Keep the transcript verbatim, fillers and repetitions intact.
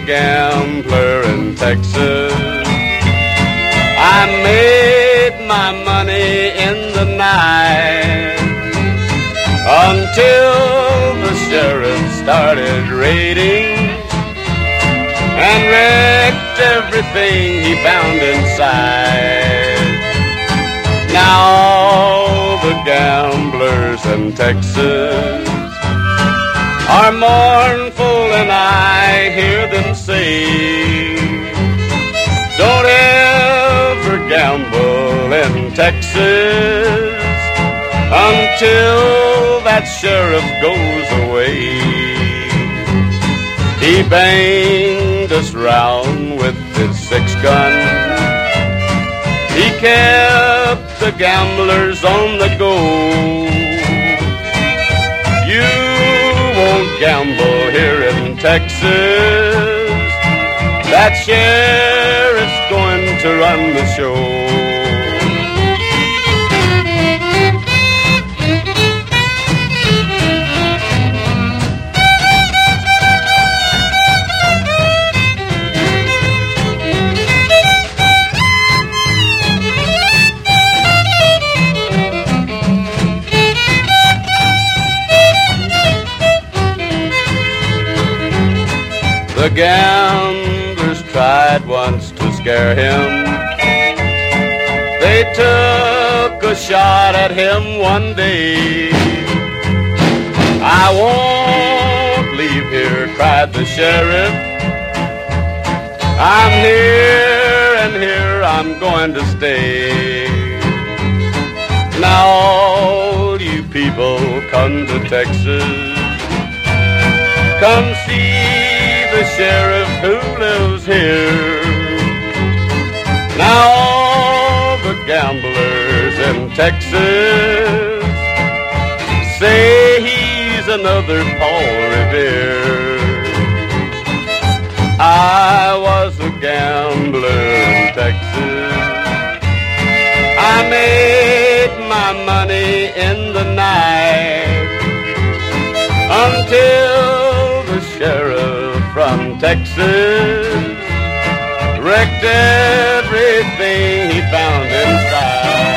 gambler in Texas. I made my money in the night until the sheriff started raiding and wrecked everything he found inside. Now all the gamblers in Texas are mournful, and I hear them say, don't ever gamble in Texas until that sheriff goes away. He banged us round with his six gun. He kept the gamblers on the go. You won't gamble here in Texas. That sheriff's going to run the show. The gamblers tried once to scare him. They took a shot at him one day. I won't leave here, cried the sheriff. I'm here and here I'm going to stay. Now all you people come to Texas, come see the sheriff who lives here. Now all the gamblers in Texas say he's another Paul Revere. I was a gambler in Texas. I made my money in the night until the sheriff from Texas wrecked everything he found inside.